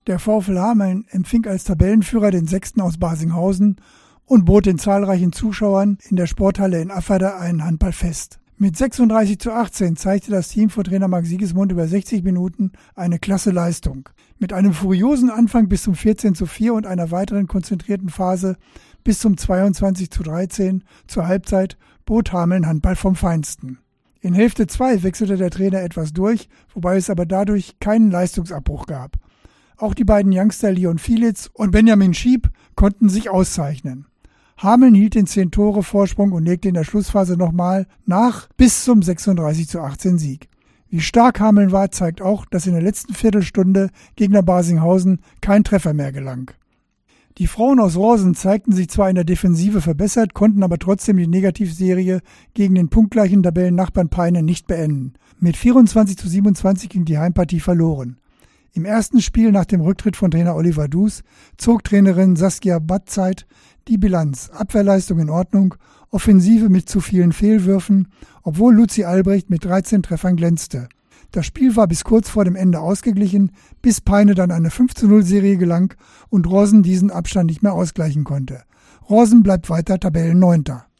Der VfL Hameln empfing als Tabellenführer den 6. aus Barsinghausen und bot den zahlreichen Zuschauern in der Sporthalle in Afferda ein Handballfest. Mit 36:18 zeigte das Team von Trainer Marc Siegesmund über 60 Minuten eine klasse Leistung. Mit einem furiosen Anfang bis zum 14:4 und einer weiteren konzentrierten Phase bis zum 22:13 zur Halbzeit bot Hameln Handball vom Feinsten. In Hälfte 2 wechselte der Trainer etwas durch, wobei es aber dadurch keinen Leistungsabbruch gab. Auch die beiden Youngster Leon Fielitz und Benjamin Schieb konnten sich auszeichnen. Hameln hielt den 10-Tore-Vorsprung und legte in der Schlussphase nochmal nach bis zum 36:18 Sieg. Wie stark Hameln war, zeigt auch, dass in der letzten Viertelstunde Gegner Barsinghausen kein Treffer mehr gelang. Die Frauen aus Rosen zeigten sich zwar in der Defensive verbessert, konnten aber trotzdem die Negativserie gegen den punktgleichen Tabellennachbarn Peine nicht beenden. Mit 24:27 ging die Heimpartie verloren. Im ersten Spiel nach dem Rücktritt von Trainer Oliver Dus zog Trainerin Saskia Batzeit die Bilanz. Abwehrleistung in Ordnung, Offensive mit zu vielen Fehlwürfen, obwohl Luzi Albrecht mit 13 Treffern glänzte. Das Spiel war bis kurz vor dem Ende ausgeglichen, bis Peine dann eine 5:0-Serie gelang und Rosen diesen Abstand nicht mehr ausgleichen konnte. Rosen bleibt weiter Tabellenneunter.